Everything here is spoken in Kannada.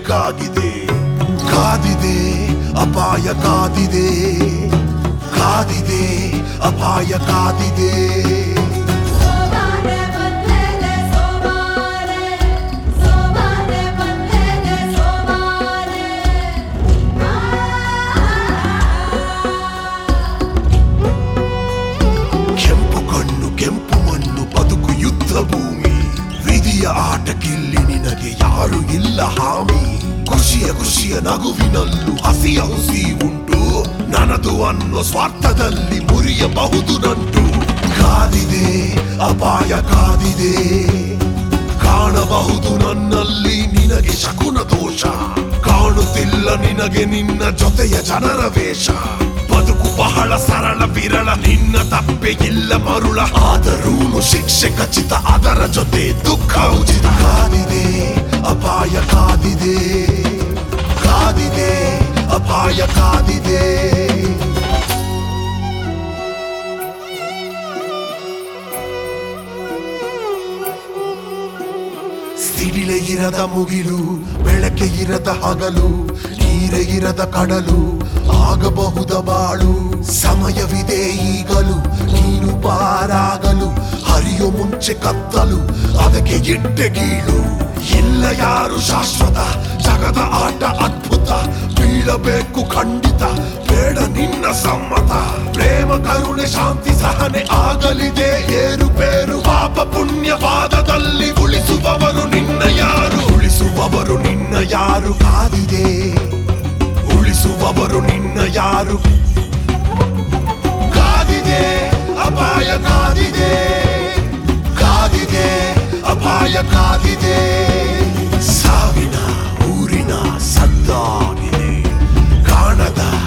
ಬೇಕಾಗಿದೆ. ಕಾದಿದೆ ಅಪಾಯ ಕಾದಿದೆ, ಕಾದಿದೆ ಅಪಾಯ ಕಾದಿದೆ. ಕೆಂಪು ಕಣ್ಣು ಕೆಂಪು ಮಣ್ಣು ಬದುಕು ಯುದ್ಧ ಭೂಮಿ. ವಿಧಿಯ ಆಟಕ್ಕಿಲ್ಲಿ ನಿನಗೆ ಯಾರು ಇಲ್ಲ ಹಾಮಿ. ಖುಷಿಯ ನಗುವಿನಲ್ಲೂ ಹಸಿಯ ಹುಸಿ ಉಂಟು. ನನ್ನದು ಅನ್ನೋ ಸ್ವಾರ್ಥದಲ್ಲಿ ಮುರಿಯಬಹುದು ನಂಟು. ಕಾದಿದೆ ಅಪಾಯ ಕಾದಿದೆ, ಕಾಣಬಹುದು ನನ್ನಲ್ಲಿ ನಿನಗೆ ಶಕುನ ದೋಷ. ಕಾಣುತ್ತಿಲ್ಲ ನಿನಗೆ ನಿನ್ನ ಜೊತೆಯ ಜನರ ವೇಷ. ಬದುಕು ಬಹಳ ಸರಳ ವಿರಳ, ನಿನ್ನ ತಪ್ಪೆ ಇಲ್ಲ ಮರುಳ. ಆದರೂನು ಶಿಕ್ಷೆ ಖಚಿತ, ಅದರ ಜೊತೆ ದುಃಖ ಉಚಿತ. ಕಾದಿದೆ ಅಪಾಯ ಕಾದಿದೆ, ಕಾದಿದೆ ಅಪಾಯ ಕಾದಿದೆ. ಸಿಡಿಲೆ ಇರದ ಮುಗಿಲು, ಬೆಳಕೆ ಇರದ ಹಗಲು, ನೀರೆ ಇರದ ಕಡಲು, ಆಗಬಹುದ ಬಾಳು. ಸಮಯವಿದೆ ಈಗಲೂ ನೀನು ಪಾರಾಗಲು. ಹರಿಯೋ ಮುಂಚೆ ಕತ್ತಲು, ಅದಕ್ಕೆ ಇಟ್ಟೆ ಗೀಳು. ಇಲ್ಲ ಯಾರು ಶಾಶ್ವತ, ಜಗದ ಆಟ ಅದ್ಭುತ. ಬೀಳಬೇಕು ಖಂಡಿತ, ಬೇಡ ನಿನ್ನ ಸಮ್ಮತ. ಪ್ರೇಮ ಕರುಣೆ ಶಾಂತಿ ಸಹನೆ ಆಗಲಿದೆ ಏರುಪೇರು. ಪಾಪ ಪುಣ್ಯವಾದದಲ್ಲಿ ಉಳಿಸುವವರು ನಿನ್ನ ಯಾರು, ಉಳಿಸುವವರು ನಿನ್ನ ಯಾರು. ಕಾದಿದೆ ಉಳಿಸುವವರು ನಿನ್ನ ಯಾರು. ಕಾದಿದೆ ಅಪಾಯ ಕಾದಿದೆ, ಕಾದಿದೆ ಅಪಾಯ ಕಾದಿದೆ. ಸಾವಿನ ಊರಿನ ಸದ್ದಾಗಿದೆ, ಕಾಣದ